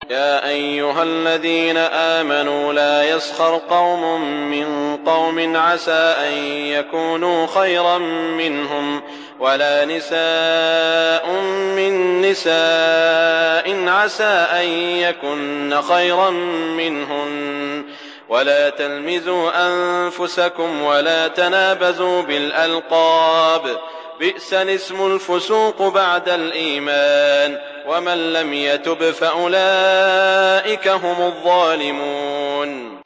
يا أيها الذين آمنوا لا يسخر قوم من قوم عسى أن يكونوا خيرا منهم ولا نساء من نساء عسى أن يكن خيرا منهن ولا تلمزوا أنفسكم ولا تنابزوا بالألقاب بئس الاسم الفسوق بعد الإيمان ومن لم يتب فأولئك هم الظالمون.